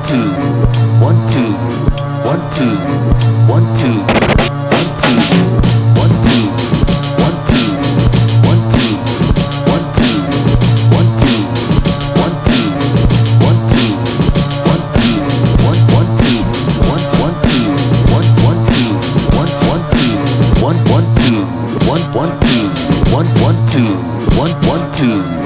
two, one two, one two, one two, one two, one two, one two, one two, one two, one two, one two, one two, one two, one one two, one one two, one one two, one one two, one one two, one one two, one one two, one one two.